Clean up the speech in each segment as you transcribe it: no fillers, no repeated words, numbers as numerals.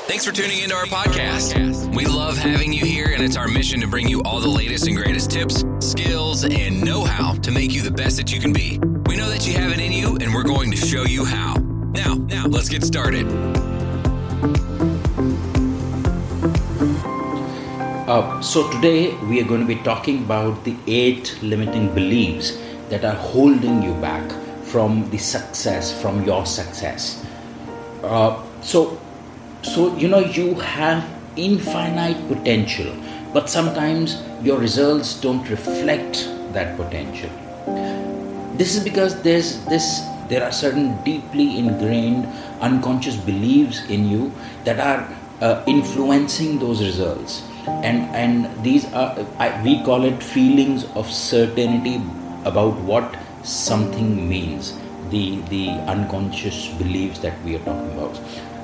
Thanks for tuning into our podcast. We love having you here, and it's our mission to bring you all the latest and greatest tips, skills, and know-how to make you the best that you can be. We know that you have it in you, and we're going to show you how. Now, let's get started. So today we are going to be talking about the 8 limiting beliefs that are holding you back from your success. So you have infinite potential, but sometimes your results don't reflect that potential. This is because there are certain deeply ingrained unconscious beliefs in you that are influencing those results, and these are we call it feelings of certainty about what something means. The unconscious beliefs that we are talking about.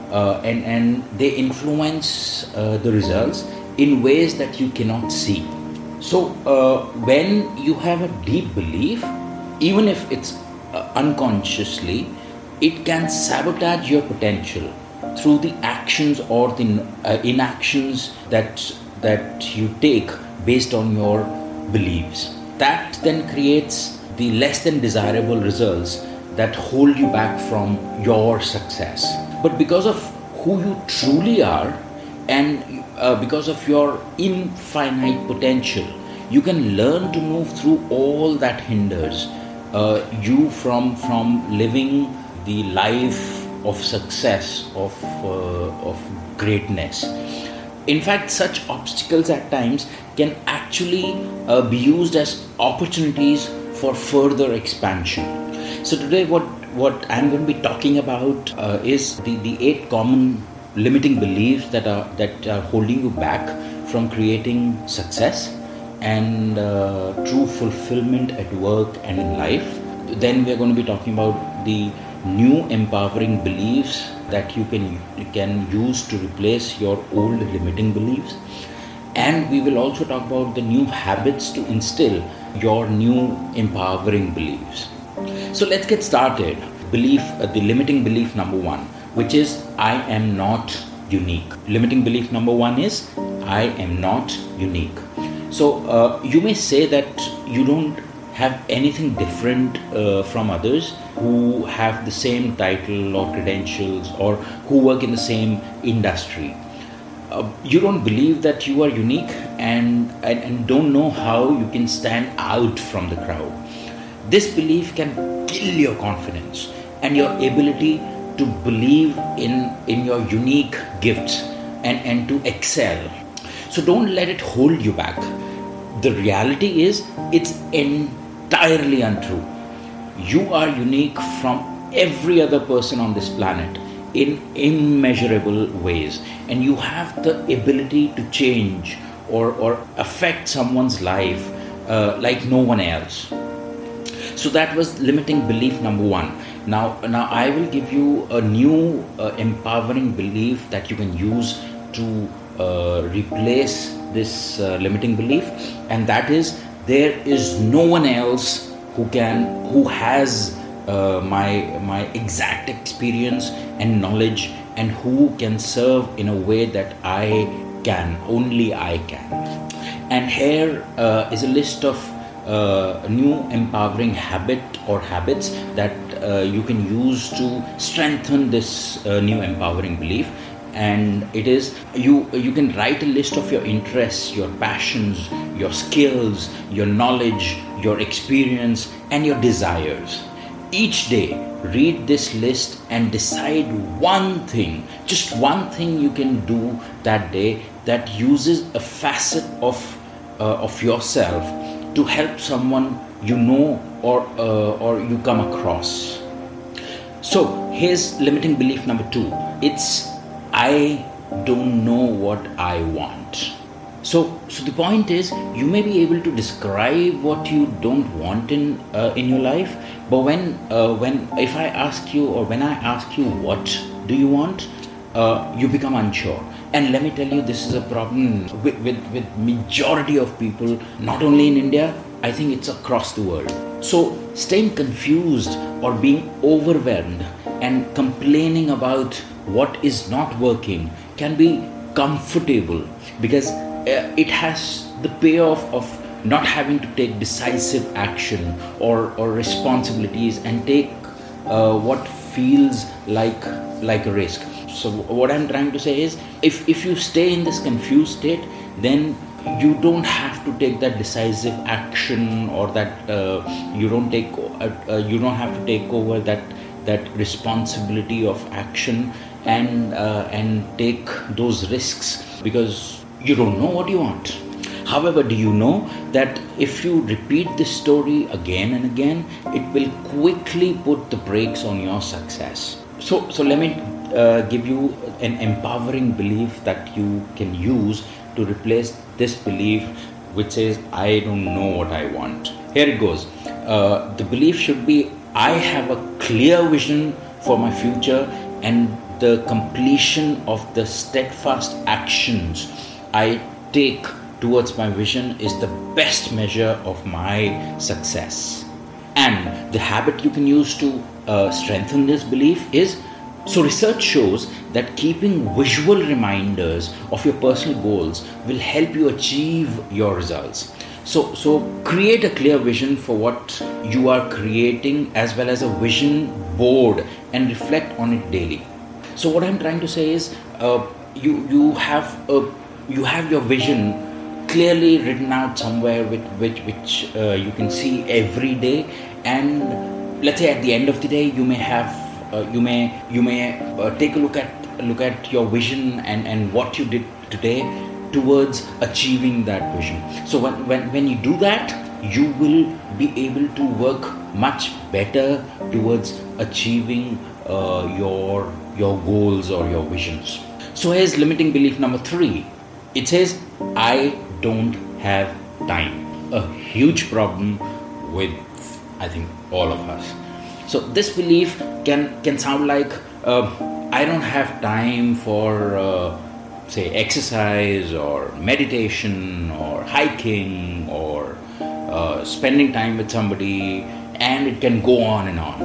And they influence the results in ways that you cannot see. So when you have a deep belief, even if it's unconsciously, it can sabotage your potential through the actions or the inactions that you take based on your beliefs. That then creates the less than desirable results that hold you back from your success. But because of who you truly are and because of your infinite potential, you can learn to move through all that hinders you from living the life of success, of greatness. In fact, such obstacles at times can actually be used as opportunities for further expansion. So today what I'm going to be talking about is the 8 common limiting beliefs that are holding you back from creating success and true fulfillment at work and in life. Then we're going to be talking about the new empowering beliefs that you can use to replace your old limiting beliefs. And we will also talk about the new habits to instill your new empowering beliefs. So let's get started. The limiting belief number 1, which is I am not unique. Limiting belief number 1 is I am not unique. So you may say that you don't have anything different from others who have the same title or credentials or who work in the same industry. You don't believe that you are unique and don't know how you can stand out from the crowd. This belief can kill your confidence and your ability to believe in your unique gifts and to excel. So don't let it hold you back. The reality is it's entirely untrue. You are unique from every other person on this planet in immeasurable ways, and you have the ability to change or affect someone's life like no one else. So that was limiting belief number 1. Now I will give you a new empowering belief that you can use to replace this limiting belief, and that is there is no one else who has my exact experience and knowledge and who can serve in a way that only I can. And here is a list of new empowering habits that you can use to strengthen this new empowering belief. And it is you can write a list of your interests, your passions, your skills, your knowledge, your experience, and your desires. Each day, read this list and decide just one thing you can do that day that uses a facet of yourself to help someone you know or you come across. So here's limiting belief number 2. It's I don't know what I want. So the point is, you may be able to describe what you don't want in your life, but when I ask you what do you want, you become unsure. And let me tell you, this is a problem with majority of people, not only in India, I think it's across the world. So staying confused or being overwhelmed and complaining about what is not working can be comfortable, because it has the payoff of not having to take decisive action or responsibilities and take what feels like a risk. So what I'm trying to say is, if you stay in this confused state, then you don't have to take that decisive action, or that you don't have to take over that responsibility of action and take those risks, because you don't know what you want. However, do you know that if you repeat this story again and again, it will quickly put the brakes on your success. So let me give you an empowering belief that you can use to replace this belief which says, I don't know what I want. Here it goes. The belief should be, I have a clear vision for my future, and the completion of the steadfast actions I take towards my vision is the best measure of my success. And the habit you can use to strengthen this belief is, so research shows that keeping visual reminders of your personal goals will help you achieve your results. So create a clear vision for what you are creating, as well as a vision board, and reflect on it daily. So what I'm trying to say is, you have your vision clearly written out somewhere, which you can see every day, and let's say at the end of the day you may have you may take a look at your vision and what you did today towards achieving that vision. So when you do that, you will be able to work much better towards achieving your goals or your visions. So here's limiting belief number 3. It says, I don't have time. A huge problem with, I think, all of us. So this belief can sound like, I don't have time for say exercise or meditation or hiking or spending time with somebody, and it can go on and on.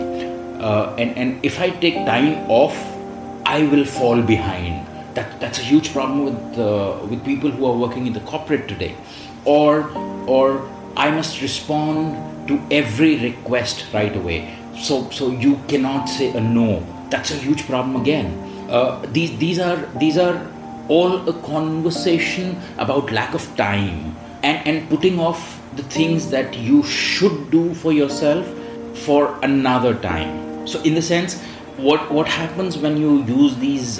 And if I take time off, I will fall behind. That's a huge problem with people who are working in the corporate today. Or I must respond to every request right away. So you cannot say a no. That's a huge problem again. These are all a conversation about lack of time and putting off the things that you should do for yourself for another time. So in the sense, what happens when you use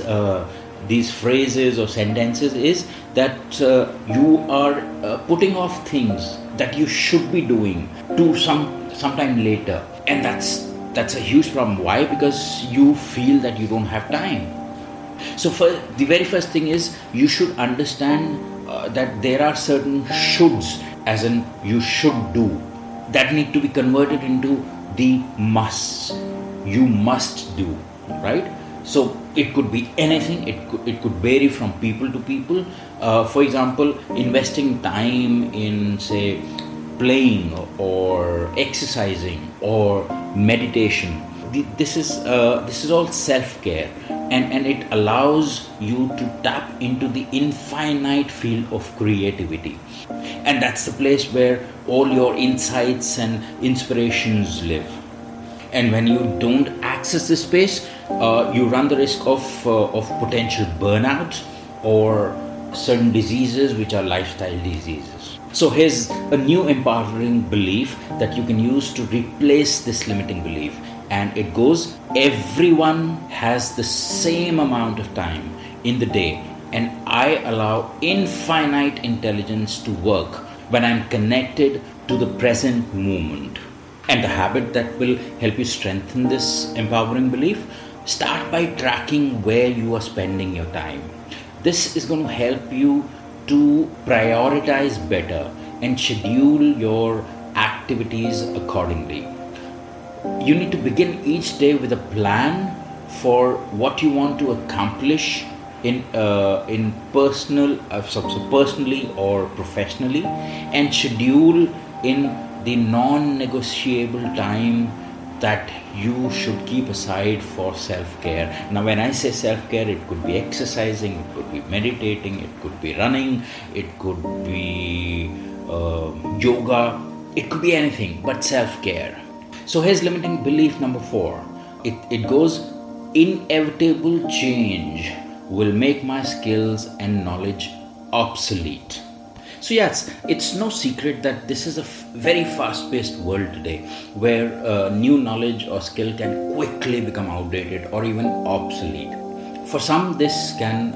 these phrases or sentences is that you are putting off things that you should be doing to sometime later, and that's a huge problem. Why? Because you feel that you don't have time. So the very first thing is, you should understand that there are certain shoulds, as in you should do, that need to be converted into the musts. You must do, right? So it could be anything. It could vary from people to people. For example, investing time in, say, playing or exercising or meditation. This is all self-care, and it allows you to tap into the infinite field of creativity, and that's the place where all your insights and inspirations live. And when you don't access this space, you run the risk of potential burnout or certain diseases which are lifestyle diseases. So here's a new empowering belief that you can use to replace this limiting belief. And it goes, everyone has the same amount of time in the day, and I allow infinite intelligence to work when I'm connected to the present moment. And the habit that will help you strengthen this empowering belief, start by tracking where you are spending your time. This is going to help you to prioritize better and schedule your activities accordingly. You need to begin each day with a plan for what you want to accomplish in personally or professionally, and schedule in the non-negotiable time that you should keep aside for self-care. Now, when I say self-care, it could be exercising, it could be meditating, it could be running, it could be yoga, it could be anything but self-care. So here's limiting belief number 4. It goes, inevitable change will make my skills and knowledge obsolete. So yes, it's no secret that this is a very fast-paced world today, where new knowledge or skill can quickly become outdated or even obsolete. For some, this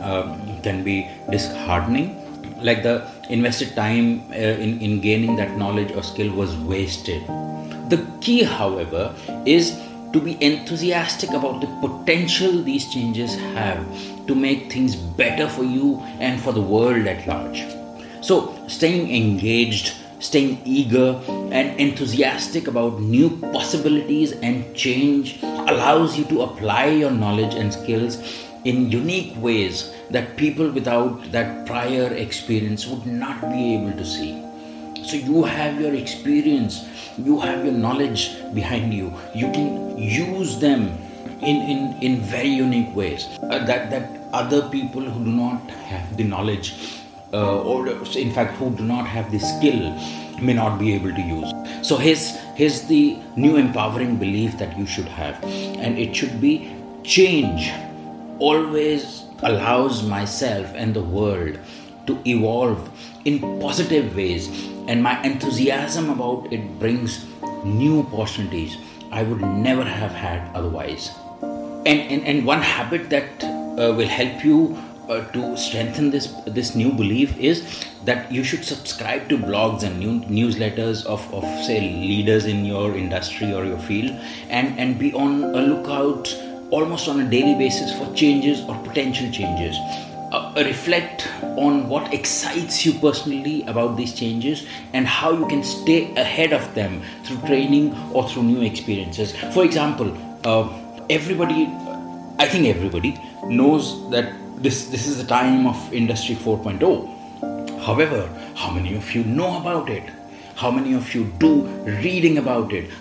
can be disheartening, like the invested time in gaining that knowledge or skill was wasted. The key, however, is to be enthusiastic about the potential these changes have to make things better for you and for the world at large. So, staying engaged, staying eager and enthusiastic about new possibilities and change allows you to apply your knowledge and skills in unique ways that people without that prior experience would not be able to see. So you have your experience, you have your knowledge behind you. You can use them in very unique ways that other people who do not have the knowledge or in fact who do not have the skill may not be able to use. So here's the new empowering belief that you should have, and it should be: change always allows myself and the world to evolve in positive ways, and my enthusiasm about it brings new opportunities I would never have had otherwise. And one habit that will help you to strengthen this new belief is that you should subscribe to blogs and newsletters of say leaders in your industry or your field, and be on a lookout almost on a daily basis for changes or potential changes. Reflect on what excites you personally about these changes and how you can stay ahead of them through training or through new experiences. For example, I think everybody knows that this is the time of Industry 4.0. However, how many of you know about it? How many of you do reading about it?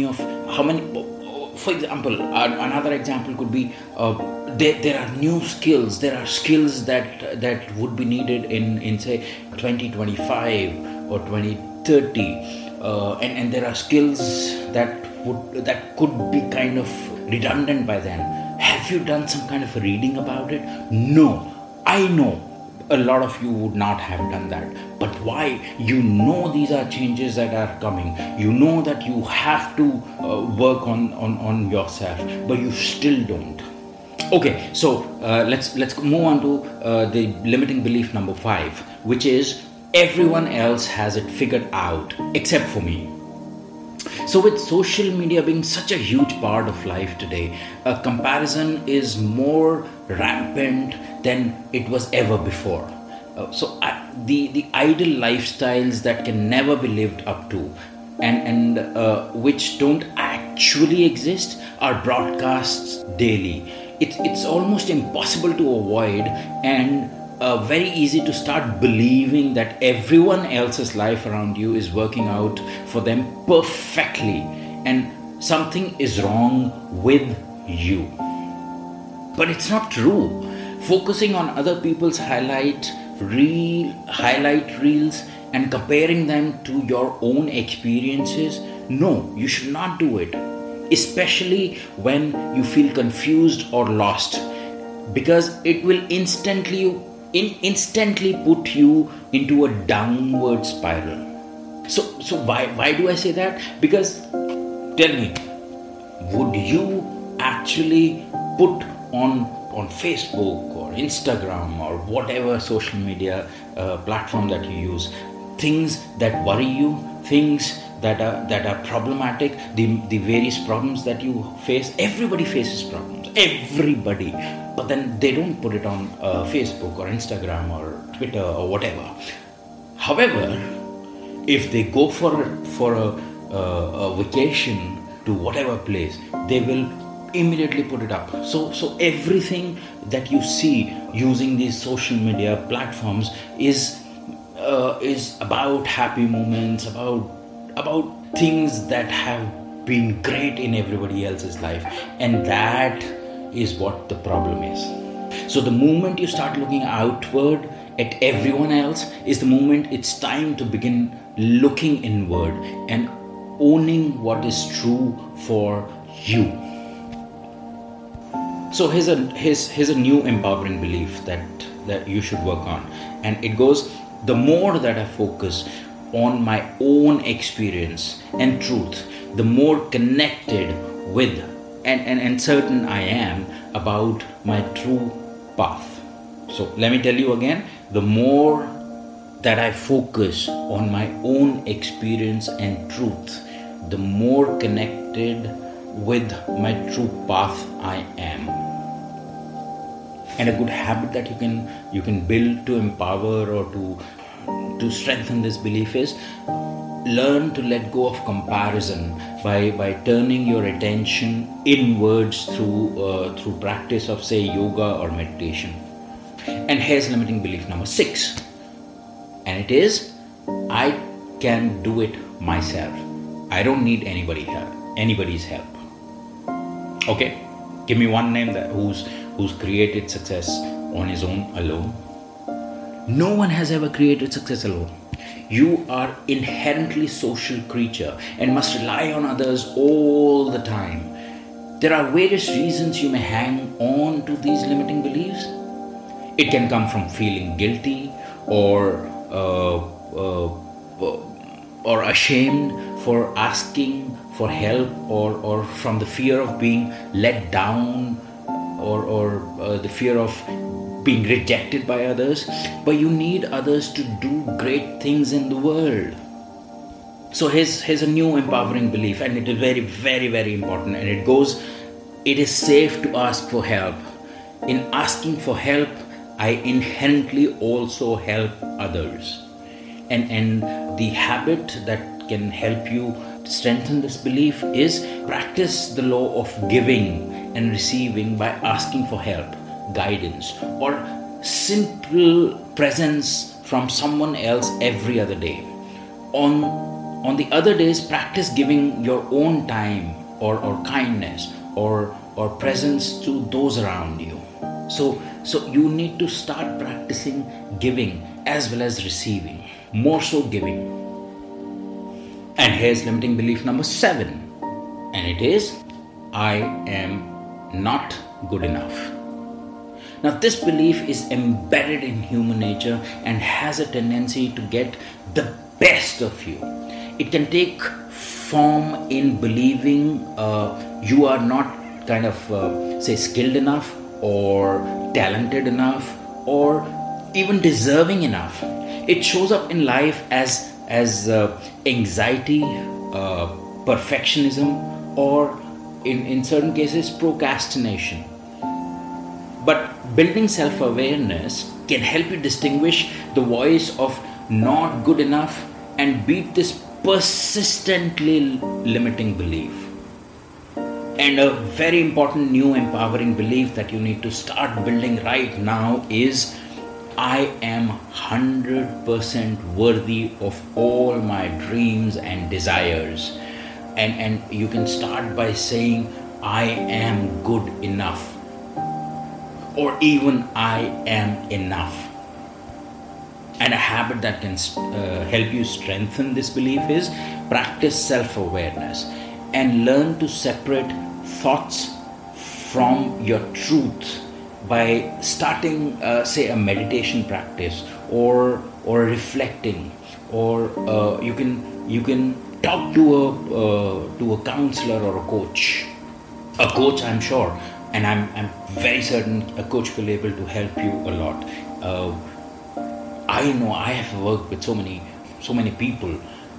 For example, another example could be there are new skills. There are skills that would be needed in say 2025 or 2030, and there are skills that could be kind of redundant by then. Have you done some kind of reading about it? No, I know a lot of you would not have done that. But why? You know these are changes that are coming. You know that you have to work on yourself, but you still don't. Okay, so let's move on to the limiting belief number 5, which is everyone else has it figured out except for me. So with social media being such a huge part of life today, comparison is more rampant than it was ever before. The ideal lifestyles that can never be lived up to and which don't actually exist are broadcasts daily. It's almost impossible to avoid, and very easy to start believing that everyone else's life around you is working out for them perfectly and something is wrong with you. But it's not true. Focusing on other people's highlight reels and comparing them to your own experiences, no, you should not do it. Especially when you feel confused or lost, because it will instantly put you into a downward spiral. So why do I say that? Because tell me, would you actually put on Facebook or Instagram or whatever social media platform that you use things that worry you, things that are problematic, the various problems that you face? Everybody faces problems, everybody, but then they don't put it on Facebook or Instagram or Twitter or whatever. However, if they go for a vacation to whatever place, they will immediately put it up. So everything that you see using these social media platforms is about happy moments, about things that have being great in everybody else's life, and that is what the problem is. So the moment you start looking outward at everyone else is the moment it's time to begin looking inward and owning what is true for you. So here's a new empowering belief that you should work on, and it goes: the more that I focus on my own experience and truth, the more connected with and certain I am about my true path. So let me tell you again, the more that I focus on my own experience and truth, the more connected with my true path I am. And a good habit that you can build to empower or to strengthen this belief is learn to let go of comparison by turning your attention inwards through practice of, say, yoga or meditation. And here's limiting belief number 6, and it is: I can do it myself. I don't need anybody's help. Okay, give me one name who's created success on his own alone. No one has ever created success alone. You are inherently social creature and must rely on others all the time. There are various reasons you may hang on to these limiting beliefs. It can come from feeling guilty or ashamed for asking for help, or from the fear of being let down, or the fear of being rejected by others. But you need others to do great things in the world. So here's a new empowering belief, and it is very, very, very important, and it goes: it is safe to ask for help. In asking for help, I inherently also help others. And the habit that can help you strengthen this belief is practice the law of giving and receiving by asking for help, guidance, or simple presence from someone else every other day. On the other days, practice giving your own time or kindness or presence to those around you. So you need to start practicing giving as well as receiving, more so giving. And here's limiting belief number 7, and it is: I am not good enough. Now, this belief is embedded in human nature and has a tendency to get the best of you. It can take form in believing you are not say skilled enough or talented enough or even deserving enough. It shows up in life as anxiety, perfectionism, or in certain cases procrastination. But building self-awareness can help you distinguish the voice of not good enough and beat this persistently limiting belief. And a very important new empowering belief that you need to start building right now is: I am 100% worthy of all my dreams and desires. And you can start by saying, I am good enough, or even I am enough. And a habit that can help you strengthen this belief is practice self-awareness and learn to separate thoughts from your truth by starting, say, a meditation practice or reflecting, or you can talk to a counselor or a coach. A coach, I'm sure, and I'm very certain a coach will be able to help you a lot. I know I have worked with so many people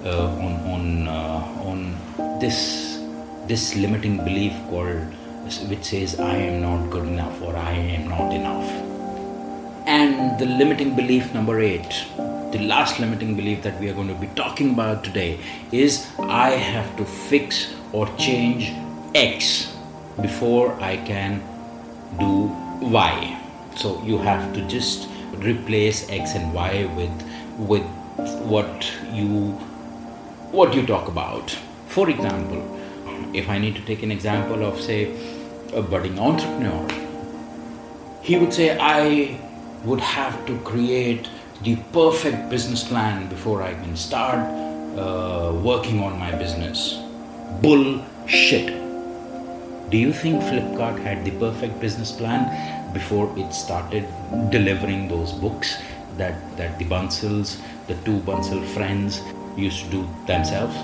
on this limiting belief which says I am not good enough or I am not enough. And the limiting belief number 8, the last limiting belief that we are going to be talking about today, is I have to fix or change X before I can do Y. So you have to just replace X and Y with what you talk about. For example, if I need to take an example of, say, a budding entrepreneur, he would say, I would have to create the perfect business plan before I can start working on my business. Bullshit. Do you think Flipkart had the perfect business plan before it started delivering those books that the Bansals, the two Bansal friends, used to do themselves?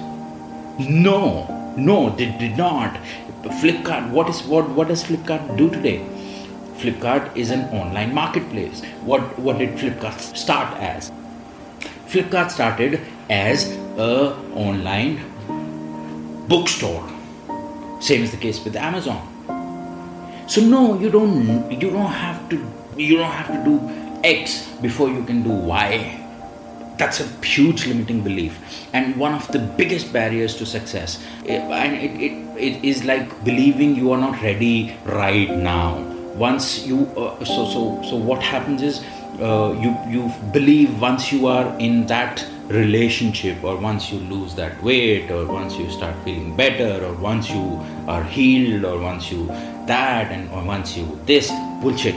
No, they did not. Flipkart, what does Flipkart do today? Flipkart is an online marketplace. What did Flipkart start as? Flipkart started as an online bookstore. Same is the case with Amazon. So no, you don't have to do X before you can do Y. That's a huge limiting belief, and one of the biggest barriers to success. And it is like believing you are not ready right now. Once you so what happens is you believe once you are in that relationship, or once you lose that weight, or once you start feeling better, or once you are healed, or once you that, and or once you this bullshit.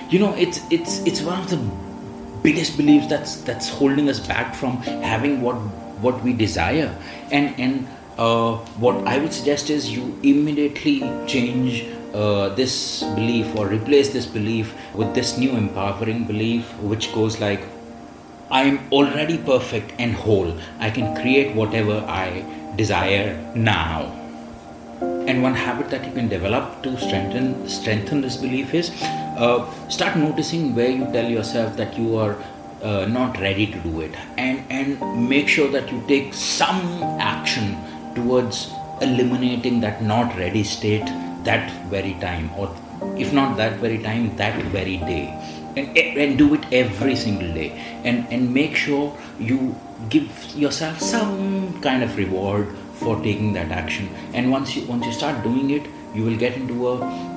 It's one of the biggest beliefs that's holding us back from having what we desire. And what I would suggest is you immediately change this belief, or replace this belief with this new empowering belief, which goes like, I am already perfect and whole. I can create whatever I desire now. And one habit that you can develop to strengthen this belief is start noticing where you tell yourself that you are not ready to do it, and make sure that you take some action towards eliminating that not ready state that very time, or if not that very time, that very day. And do it every single day, and make sure you give yourself some kind of reward for taking that action. And once you start doing it, you will get into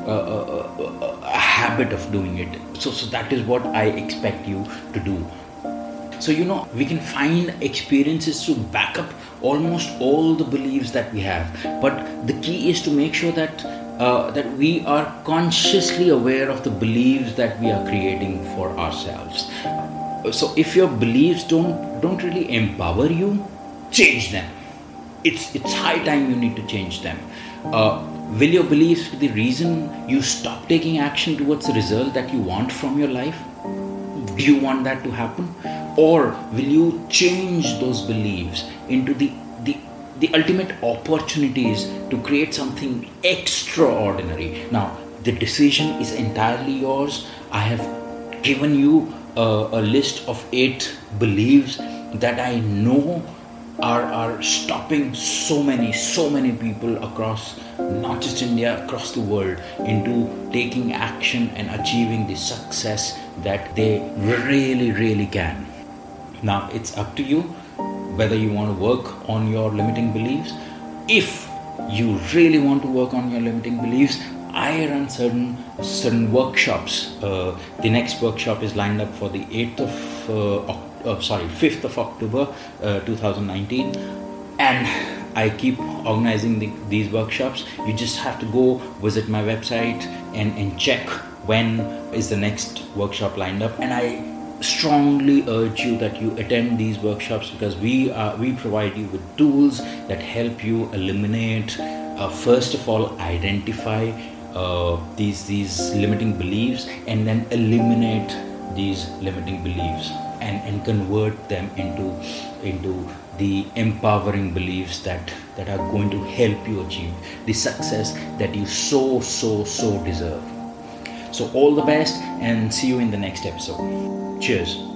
a habit of doing it. So that is what I expect you to do. So we can find experiences to back up almost all the beliefs that we have, but the key is to make sure that we are consciously aware of the beliefs that we are creating for ourselves. So if your beliefs don't really empower you, change them. It's high time you need to change them. Will your beliefs be the reason you stop taking action towards the result that you want from your life? Do you want that to happen? Or will you change those beliefs into the ultimate opportunities to create something extraordinary? Now, the decision is entirely yours. I have given you a list of 8 beliefs that I know are stopping so many people across, not just India, across the world, into taking action and achieving the success that they really can. Now, it's up to you whether you want to work on your limiting beliefs. If you really want to work on your limiting beliefs, I run certain workshops. The next workshop is lined up for the 5th of October 2019, and I keep organizing these workshops. You just have to go visit my website and check when is the next workshop lined up. And I strongly urge you that you attend these workshops, because we provide you with tools that help you eliminate, first of all, identify these limiting beliefs, and then eliminate these limiting beliefs and convert them into the empowering beliefs that are going to help you achieve the success that you so deserve. So all the best, and see you in the next episode. Cheers.